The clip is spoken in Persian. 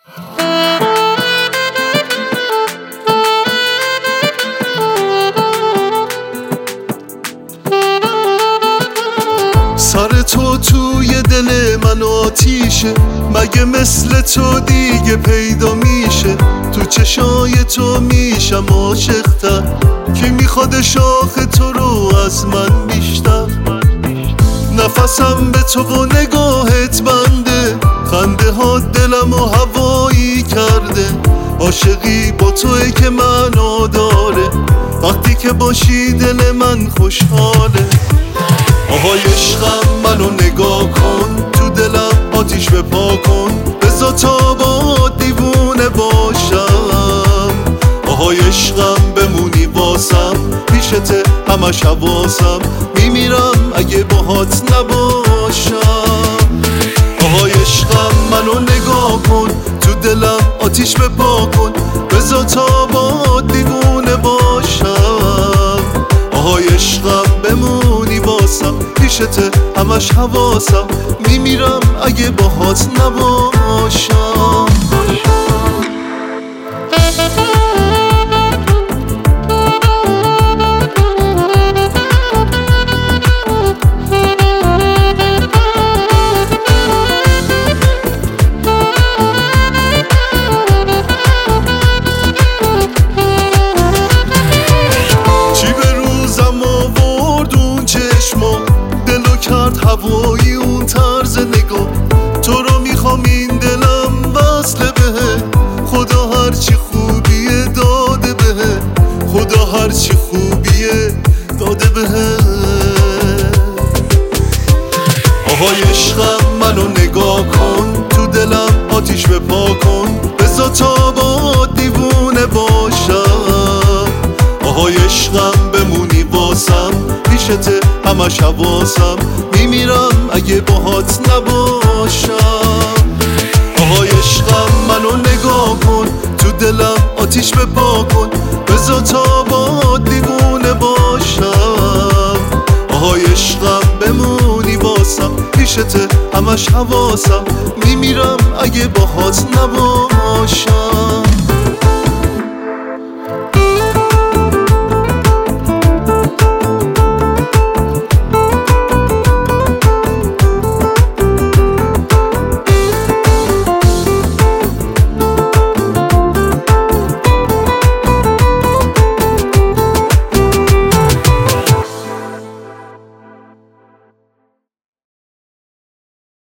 سر تو توی دل من آتیشه، مگه مثل تو دیگه پیدا میشه؟ تو چشای تو میشم عاشق‌تر، کی میخواد شاخ تو رو از من بیشتر؟ نفسم به تو و نگاهت بنده، خنده ها دلم و هوایی کرده. عاشقی با توئه که معنا داره، وقتی که باشی دل من خوشحاله. آهای عشقم منو نگاه کن، تو دلم آتیش بپا کن، بذار تا با دیوونه باشم. آهای عشقم بمونی واسم، پیشته همش حواسم، میمیرم اگه باهات نباشم. آهای عشقم منو نگاه کن، تو دلم آتیش بپا کن، بذار تا با دیوونه باشم. آهای عشقم بمونی واسم، پیشته همش حواسم، میمیرم اگه باهات نباشم. هوایی اون طرز نگاه، تو رو میخوام این دلم وصله بهه. خدا هرچی خوبیه داده بهه، خدا هرچی خوبیه داده بهه. آهای عشقم منو نگاه کن، تو دلم آتیش بپا کن، بذار تا با دیوونه باشم. آهای عشقم بمونی واسم، پیشته همش حواسم، میمیرم اگه باهات نباشم. آهای عشقم منو نگاه کن، تو دلم آتیش بپا کن، بذار تا با دیوونه باشم. آهای عشقم بمونی واسم، پیشته همش حواسم، میمیرم اگه باهات نباشم.